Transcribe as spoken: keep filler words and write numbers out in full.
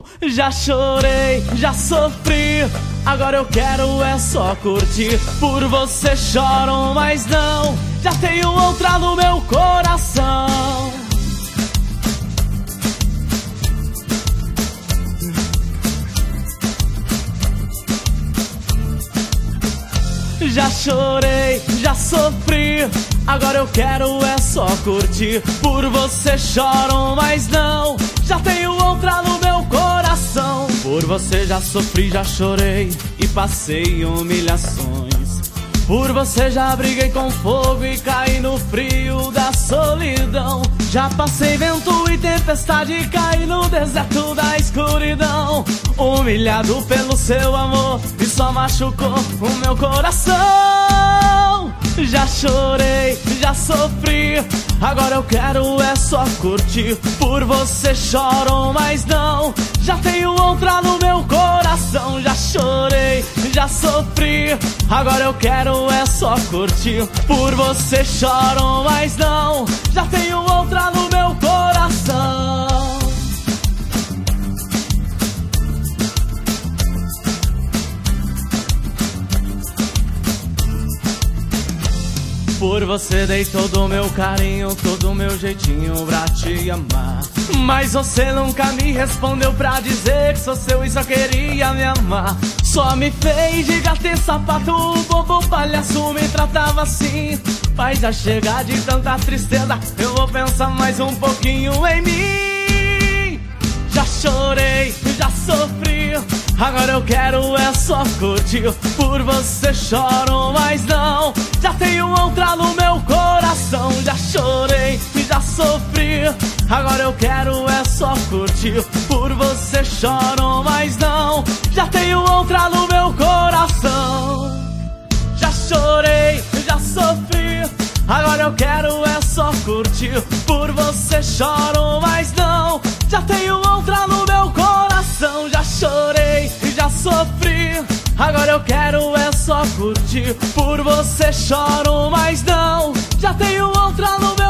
Já chorei, já sofri, agora eu quero é só curtir. Por você choro, mas não, já tenho outra no meu coração. Já chorei, já sofri, agora eu quero é só curtir. Por você choro, mas não, já tenho outra no meu coração. Por você já sofri, já chorei e passei humilhações. Por você já briguei com fogo e caí no frio da solidão. Já passei vento e tempestade e caí no deserto da escuridão. Humilhado pelo seu amor e só machucou o meu coração. Já chorei, já sofri, agora eu quero é só curtir. Por você choro, mas não, já tenho outra no meu coração. Já chorei, já sofri, agora eu quero é só curtir. Por você choro, mas não, já tenho outra no meu coração. Por você dei todo o meu carinho, todo o meu jeitinho pra te amar. Mas você nunca me respondeu pra dizer que sou seu e só queria me amar. Só me fez de gato e sapato, o bobo palhaço me tratava assim. Faz já chegar de tanta tristeza, eu vou pensar mais um pouquinho em mim. Já chorei, já sofri, agora eu quero é só curtir. Por você choro, mas não, já tenho outra no meu coração. Já chorei, já sofri, agora eu quero é só curtir. Por você choro, mas não, já tenho outra no meu coração. Já chorei, já sofri, agora eu quero é só curtir. Por você choro, mas não, já tenho outra no meu coração. Já chorei, já sofri, agora eu quero é só curtir. Por você choro, mas não, já tenho outra no meu coração.